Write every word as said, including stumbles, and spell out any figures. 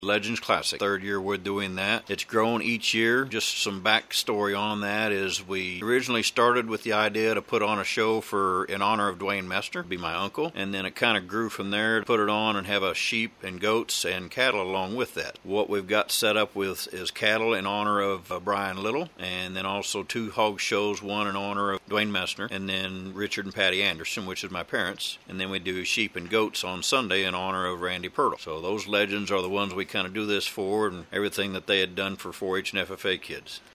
Legends Classic. Third year we're doing that. It's grown each year. Just some backstory on that is we originally started with the idea to put on a show for in honor of Dwayne Mester, be my uncle, and then it kind of grew from there to put it on and have a sheep and goats and cattle along with that. What we've got set up with is cattle in honor of uh, Brian Little, and then also two hog shows, one in honor of Dwayne Mester, and then Richard and Patty Anderson, which is my parents, and then we do sheep and goats on Sunday in honor of Randy Pirtle. So those legends are the ones we kind of do this for, and everything that they had done for four H and F F A kids.